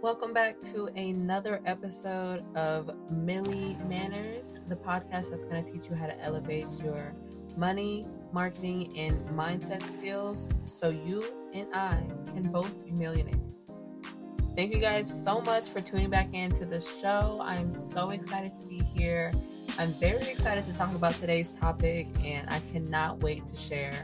Welcome back to another episode of Millie Manners, the podcast that's going to teach you how to elevate your money, marketing, and mindset skills so you and I can both be millionaires. Thank you guys so much for tuning back into the show. I'm so excited to be here. I'm very excited to talk about today's topic, and I cannot wait to share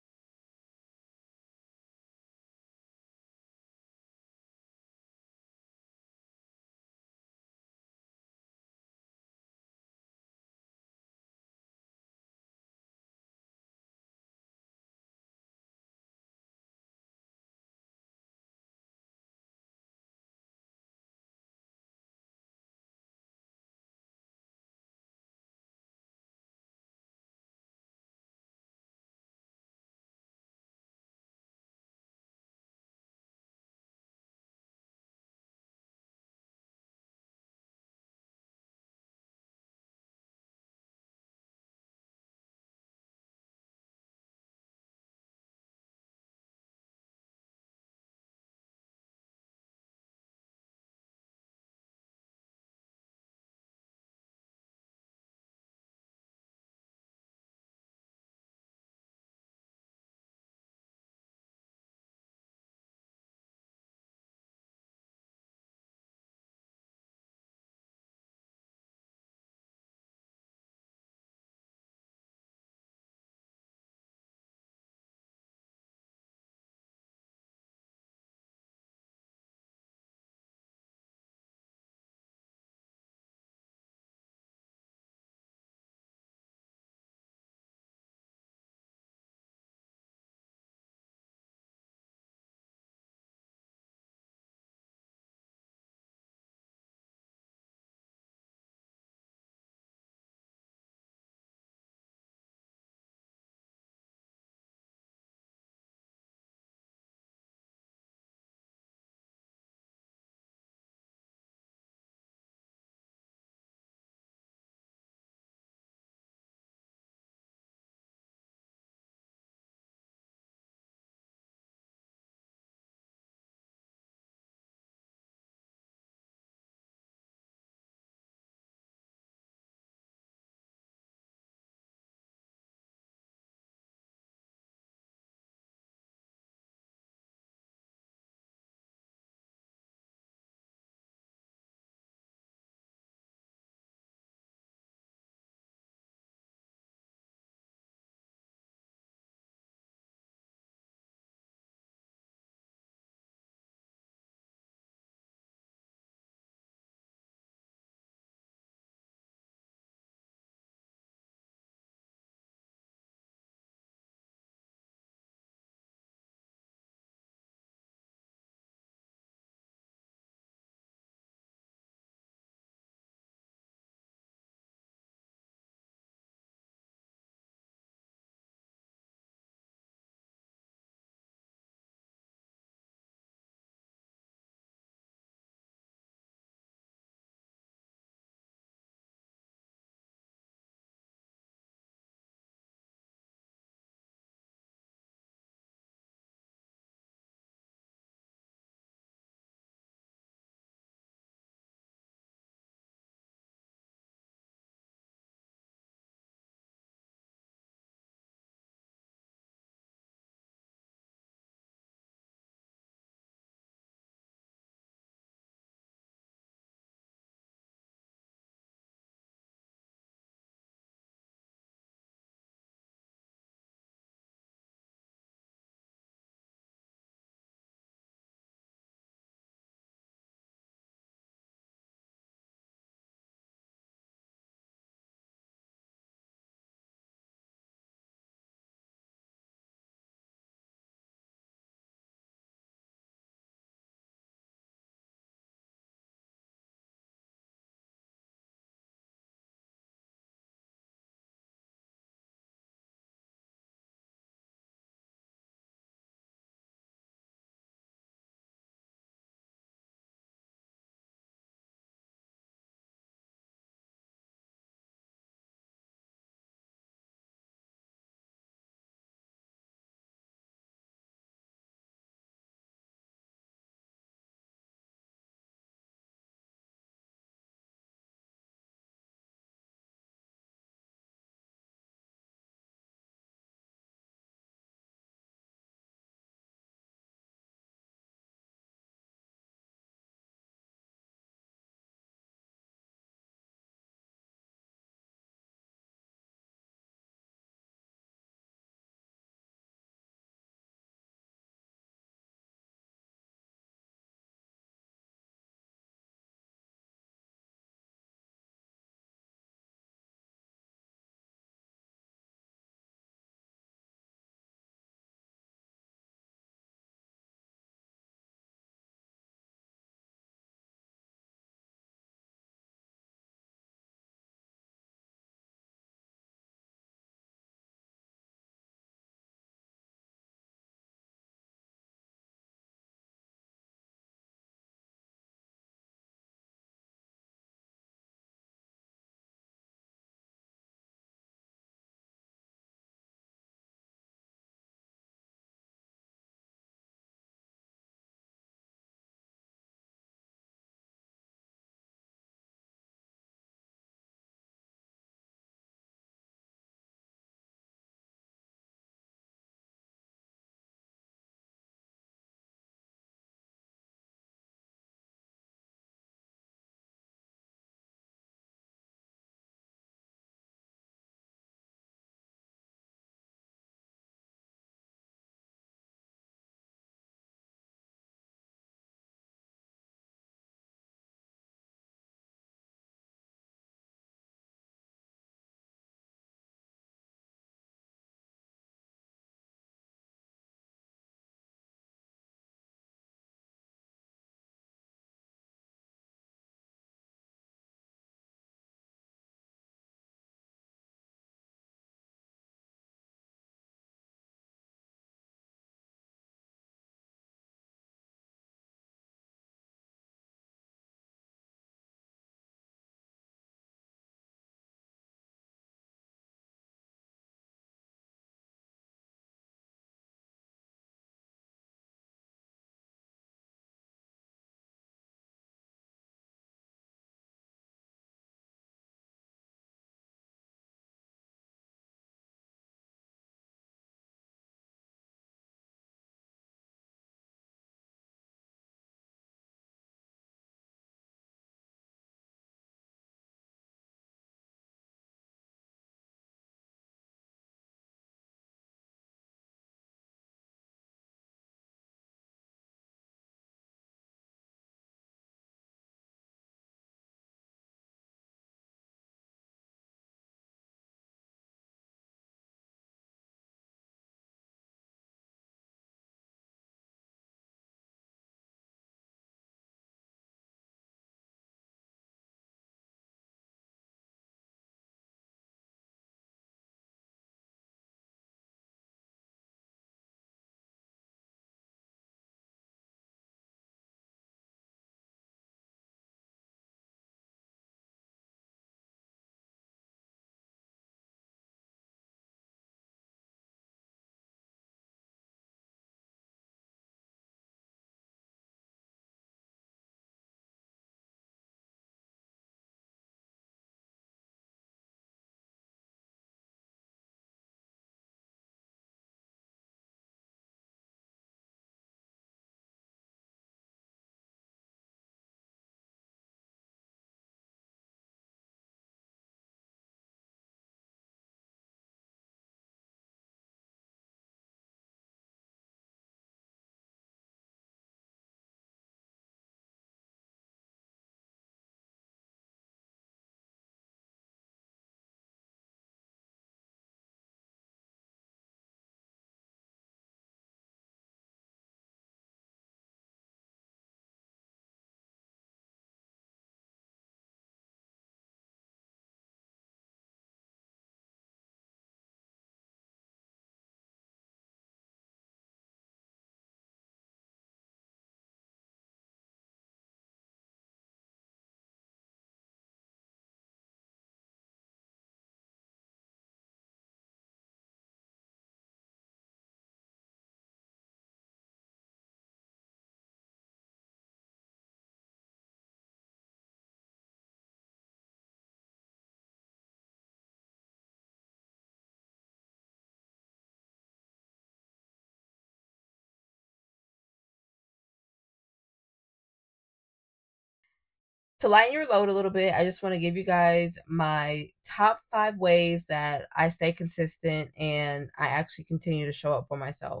To lighten your load a little bit, I just want to give you guys my top 5 ways that I stay consistent and I actually continue to show up for myself.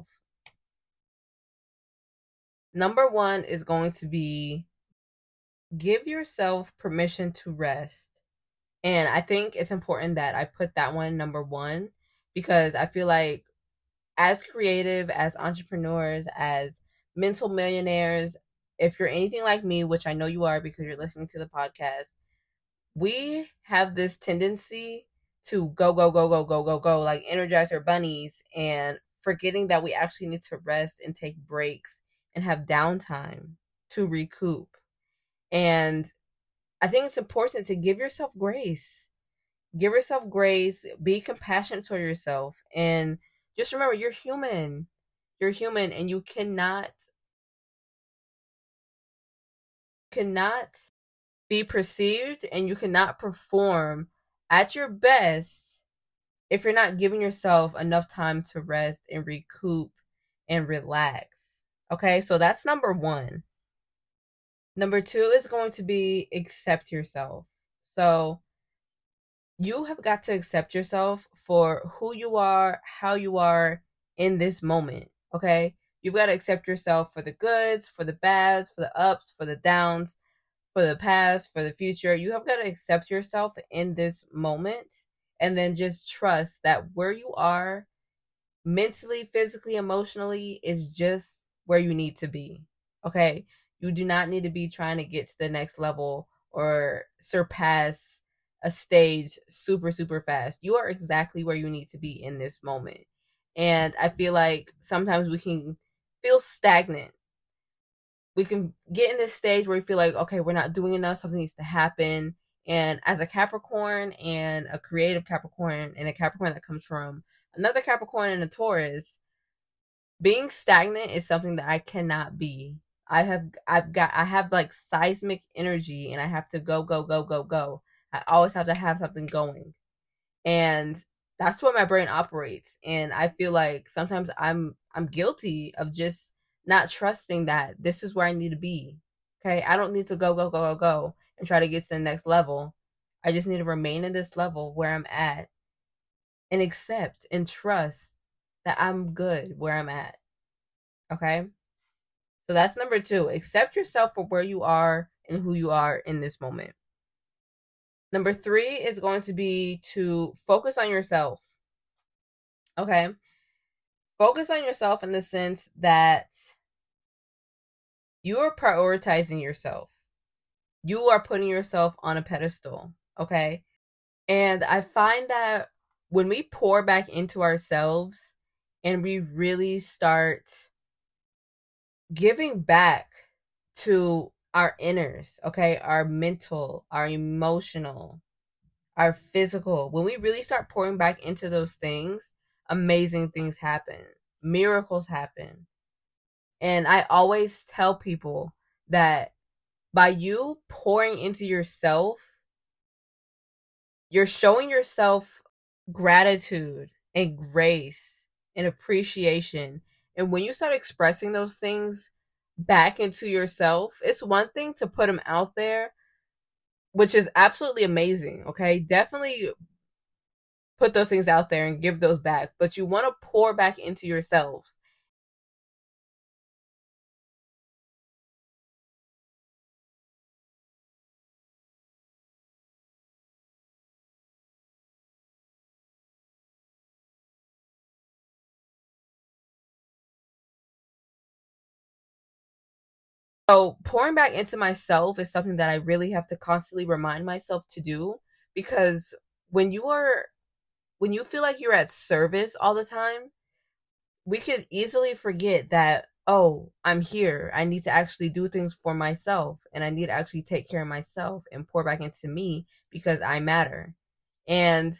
Number 1 is going to be give yourself permission to rest. And I think it's important that I put that one number 1 because I feel like as creative, as entrepreneurs, as mental millionaires, if you're anything like me, which I know you are because you're listening to the podcast, we have this tendency to go, go, go, go, go, go, go, like Energizer bunnies, and forgetting that we actually need to rest and take breaks and have downtime to recoup. And I think it's important to give yourself grace. Give yourself grace, be compassionate toward yourself, and just remember you're human. You're human and you cannot be perceived and you cannot perform at your best if you're not giving yourself enough time to rest and recoup and relax. Okay, so that's number 1. Number 2 is going to be accept yourself. So you have got to accept yourself for who you are, how you are in this moment. Okay, you've got to accept yourself for the goods, for the bads, for the ups, for the downs, for the past, for the future. You have got to accept yourself in this moment and then just trust that where you are mentally, physically, emotionally is just where you need to be. Okay? You do not need to be trying to get to the next level or surpass a stage super, super fast. You are exactly where you need to be in this moment. And I feel like sometimes we can feel stagnant. We can get in this stage where we feel like, okay, we're not doing enough, something needs to happen. And as a Capricorn and a creative Capricorn and a Capricorn that comes from another Capricorn and a Taurus, being stagnant is something that I cannot be. I have like seismic energy and I have to go, go, go, go, go. I always have to have something going. And that's what my brain operates. And I feel like sometimes I'm guilty of just not trusting that this is where I need to be. Okay? I don't need to go, go, go, go, go and try to get to the next level. I just need to remain in this level where I'm at and accept and trust that I'm good where I'm at. Okay? So that's number 2. Accept yourself for where you are and who you are in this moment. Number 3 is going to be to focus on yourself. Okay? Focus on yourself in the sense that you are prioritizing yourself. You are putting yourself on a pedestal. Okay? And I find that when we pour back into ourselves and we really start giving back to our inners, okay, our mental, our emotional, our physical, when we really start pouring back into those things, amazing things happen, miracles happen. And I always tell people that by you pouring into yourself, you're showing yourself gratitude and grace and appreciation. And when you start expressing those things back into yourself, it's one thing to put them out there, which is absolutely amazing. Okay. Definitely put those things out there and give those back, but you want to pour back into yourselves. So pouring back into myself is something that I really have to constantly remind myself to do, because when you feel like you're at service all the time, we could easily forget that, oh, I'm here. I need to actually do things for myself and I need to actually take care of myself and pour back into me because I matter. And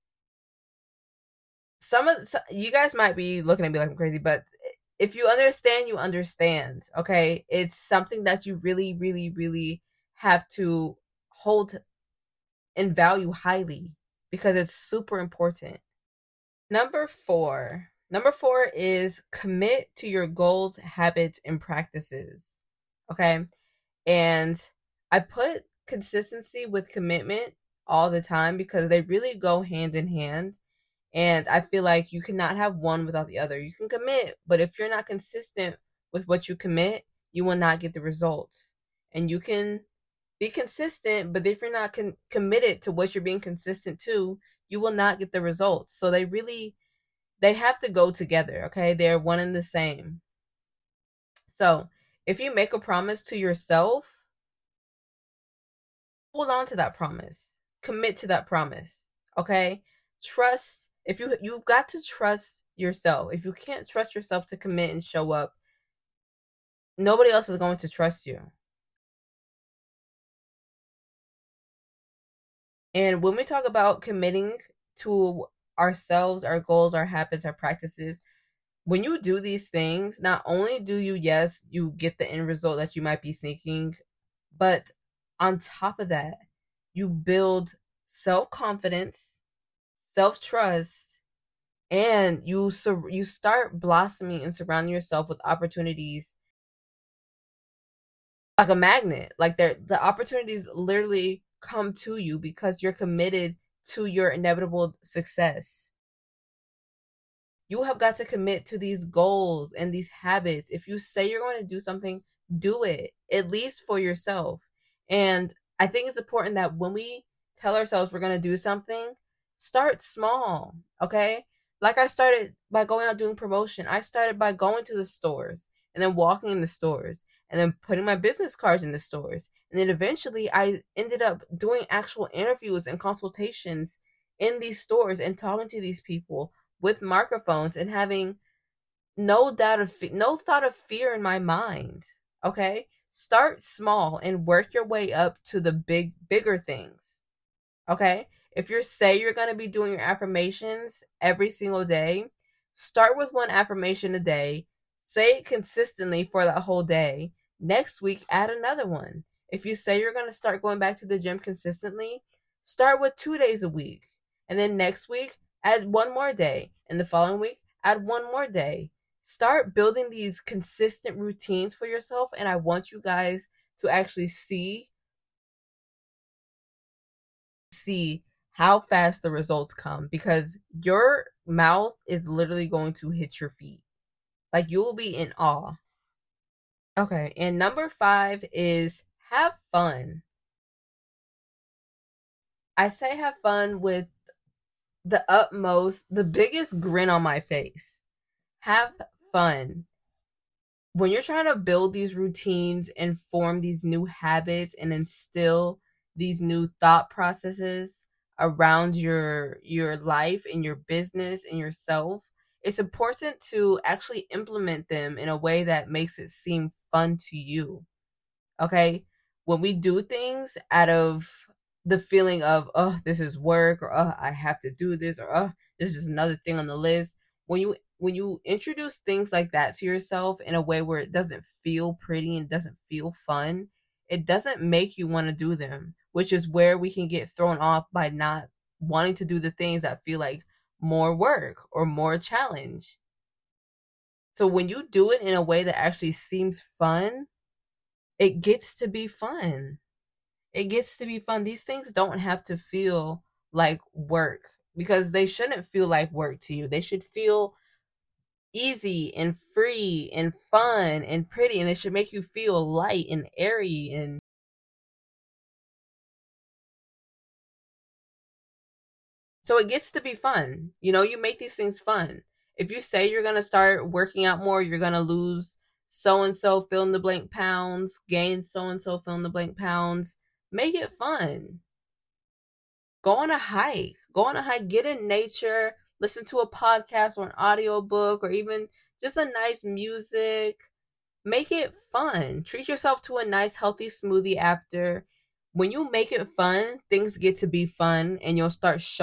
you guys might be looking at me like I'm crazy, but if you understand, you understand. Okay? It's something that you really, really, really have to hold and value highly because it's super important. Number four is commit to your goals, habits, and practices. Okay. And I put consistency with commitment all the time because they really go hand in hand. And I feel like you cannot have one without the other. You can commit, but if you're not consistent with what you commit, you will not get the results. And you can be consistent, but if you're not committed to what you're being consistent to, you will not get the results. So they have to go together, okay? They're one and the same. So, if you make a promise to yourself, hold on to that promise. Commit to that promise. Okay? Trust if you've got to trust yourself. If you can't trust yourself to commit and show up, nobody else is going to trust you. And when we talk about committing to ourselves, our goals, our habits, our practices, when you do these things, not only do you, yes, you get the end result that you might be seeking, but on top of that, you build self confidence, self trust, and you start blossoming and surrounding yourself with opportunities like a magnet. Like the opportunities literally come to you because you're committed to your inevitable success. You have got to commit to these goals and these habits. If you say you're going to do something, do it, at least for yourself. And I think it's important that when we tell ourselves we're going to do something, start small, okay? Like I started by going out doing promotion. I started by going to the stores and then walking in the stores and then putting my business cards in the stores. And then eventually I ended up doing actual interviews and consultations in these stores and talking to these people with microphones and having no thought of fear in my mind. Okay? Start small and work your way up to the bigger things. Okay? If you say you're going to be doing your affirmations every single day, start with one affirmation a day. Say it consistently for that whole day. Next week, add another one. If you say you're going to start going back to the gym consistently, start with 2 days a week. And then next week, add one more day. And the following week, add one more day. Start building these consistent routines for yourself. And I want you guys to actually see how fast the results come because your mouth is literally going to hit your feet. Like you will be in awe. Okay, and number 5 is have fun. I say have fun with the biggest grin on my face. Have fun. When you're trying to build these routines and form these new habits and instill these new thought processes around your life and your business and yourself, it's important to actually implement them in a way that makes it seem fun to you. Okay? When we do things out of the feeling of, oh, this is work, or oh, I have to do this, or oh, this is another thing on the list. When you introduce things like that to yourself in a way where it doesn't feel pretty and doesn't feel fun, it doesn't make you want to do them, which is where we can get thrown off by not wanting to do the things that feel like more work or more challenge. So when you do it in a way that actually seems fun, it gets to be fun. It gets to be fun. These things don't have to feel like work because they shouldn't feel like work to you. They should feel easy and free and fun and pretty, and it should make you feel light and airy. And so it gets to be fun. You make these things fun. If you say you're going to start working out more, you're going to lose so and so fill in the blank pounds, gain so and so fill in the blank pounds, make it fun. Go on a hike, get in nature, listen to a podcast or an audiobook or even just a nice music. Make it fun. Treat yourself to a nice healthy smoothie after. When you make it fun, things get to be fun and you'll start showing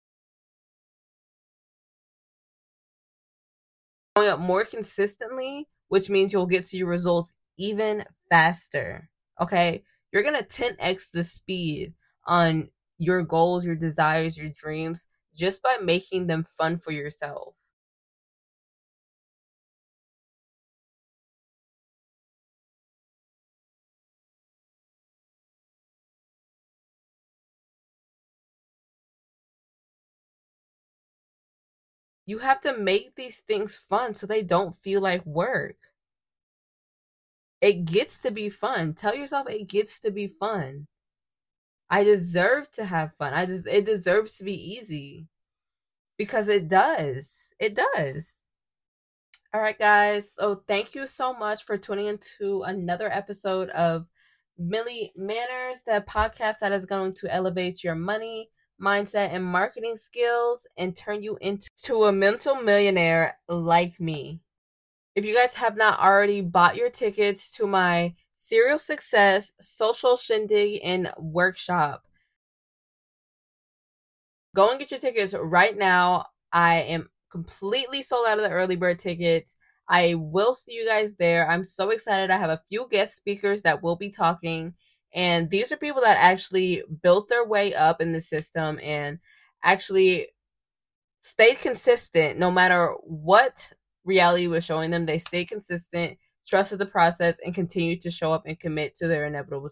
up more consistently, which means you'll get to your results even faster. Okay? You're going to 10x the speed on your goals, your desires, your dreams just by making them fun for yourself. You have to make these things fun so they don't feel like work. It gets to be fun. Tell yourself it gets to be fun. I deserve to have fun. It deserves to be easy because it does. It does. All right, guys. So thank you so much for tuning into another episode of Millie Manners, the podcast that is going to elevate your money, mindset, and marketing skills and turn you into a mental millionaire like me. If you guys have not already bought your tickets to my Serial Success Social Shindig and Workshop, go and get your tickets right now. I am completely sold out of the early bird tickets. I will see you guys there. I'm so excited. I have a few guest speakers that will be talking, and these are people that actually built their way up in the system and actually stayed consistent no matter what reality was showing them. They stayed consistent, trusted the process, and continued to show up and commit to their inevitable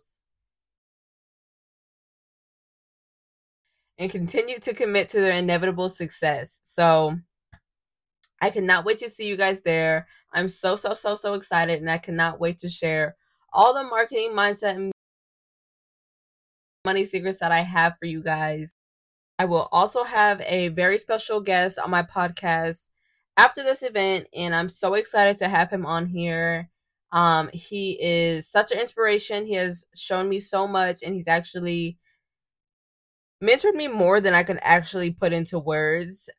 success. So I cannot wait to see you guys there. I'm so excited, and I cannot wait to share all the marketing, mindset, and money secrets that I have for you guys. I will also have a very special guest on my podcast after this event, and I'm so excited to have him on here. He is such an inspiration. He has shown me so much, and he's actually mentored me more than I can actually put into words.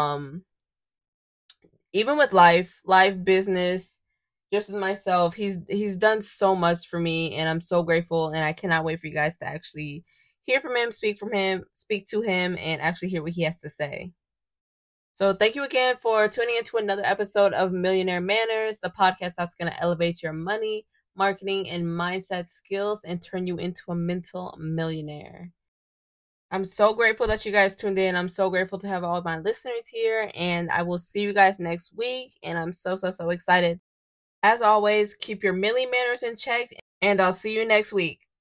Even with life, business, just with myself, he's done so much for me, and I'm so grateful, and I cannot wait for you guys to actually hear from him, speak to him, and actually hear what he has to say. So thank you again for tuning into another episode of Millionaire Manners, the podcast that's going to elevate your money, marketing, and mindset skills and turn you into a mental millionaire. I'm so grateful that you guys tuned in. I'm so grateful to have all of my listeners here, and I will see you guys next week, and I'm so excited. As always, keep your Millie manners in check, and I'll see you next week.